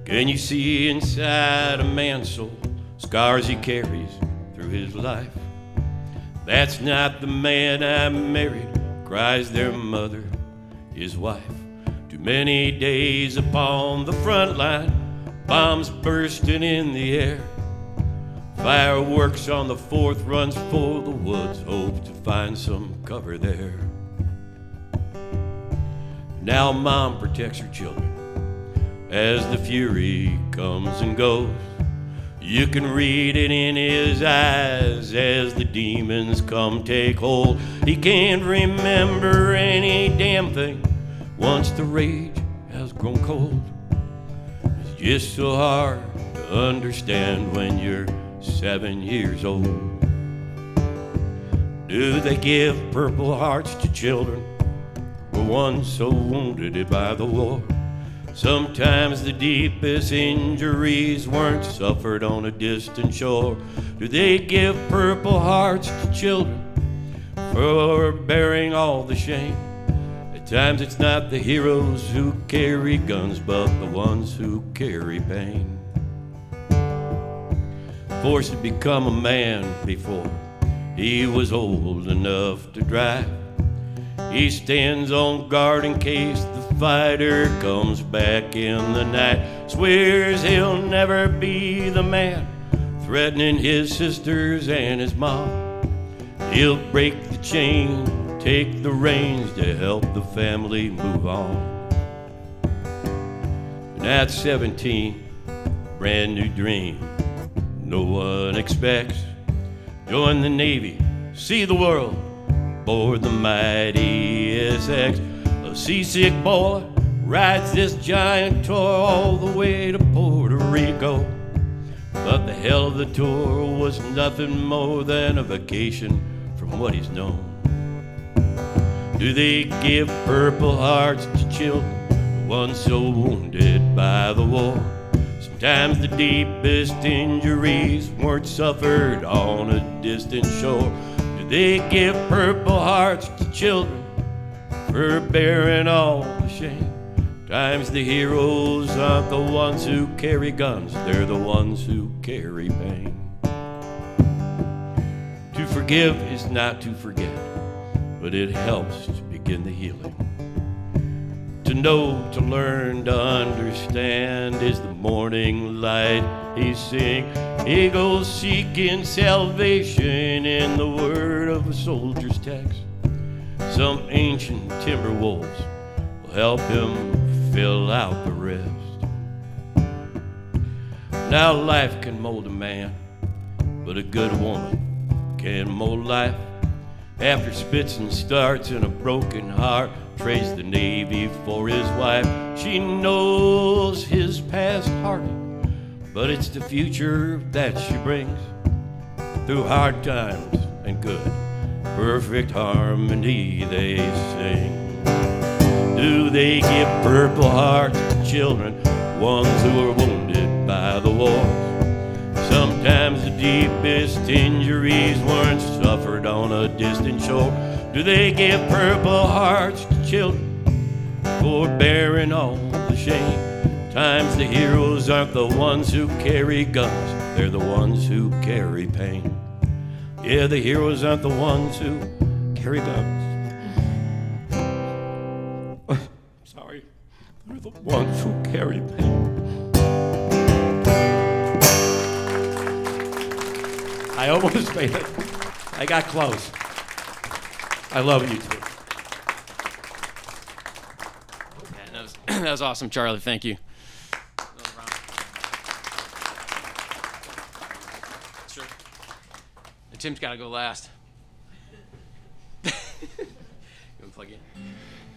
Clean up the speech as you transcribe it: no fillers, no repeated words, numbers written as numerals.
Can you see inside a man's soul scars he carries through his life? That's not the man I married, cries their mother, his wife. Too many days upon the front line, bombs bursting in the air. Fireworks on the 4th runs for the woods, hope to find some cover there. Now mom protects her children as the fury comes and goes. You can read it in his eyes as the demons come take hold. He can't remember any damn thing once the rage has grown cold. It's just so hard to understand when you're 7 years old. Do they give Purple Hearts to children, or ones so wounded by the war? Sometimes the deepest injuries weren't suffered on a distant shore. Do they give Purple Hearts to children for bearing all the shame? At times it's not the heroes who carry guns, but the ones who carry pain. Forced to become a man before he was old enough to drive. He stands on guard in case the fighter comes back in the night. Swears he'll never be the man threatening his sisters and his mom. He'll break the chain, take the reins to help the family move on. And at 17, brand new dream no one expects. Join the Navy, see the world, board the mighty SX. A seasick boy rides this giant tour all the way to Puerto Rico. But the hell of the tour was nothing more than a vacation from what he's known. Do they give Purple Hearts to children, the ones so wounded by the war? Sometimes the deepest injuries weren't suffered on a distant shore. Do they give Purple Hearts to children for bearing all the shame? Times the heroes aren't the ones who carry guns, they're the ones who carry pain. To forgive is not to forget, but it helps to begin the healing. To know, to learn, to understand is the morning light he sing. He goes seeking salvation in the word of a soldier's text. Some ancient timber wolves will help him fill out the rest. Now life can mold a man, but a good woman can mold life. After spits and starts in a broken heart, trades the Navy for his wife. She knows his past heartache, but it's the future that she brings. Through hard times and good, perfect harmony they sing. Do they give Purple Hearts to children, ones who are wounded by the war? Sometimes the deepest injuries weren't suffered on a distant shore. Do they give Purple Hearts to children for bearing all the shame? Times the heroes aren't the ones who carry guns, they're the ones who carry pain. Yeah, the heroes aren't the ones who carry guns. Sorry, they're the ones who carry pain. I almost made it. I got close. I love you too. Yeah, that was awesome, Charlie. Thank you. Sure. Tim's got to go last. You want to plug in?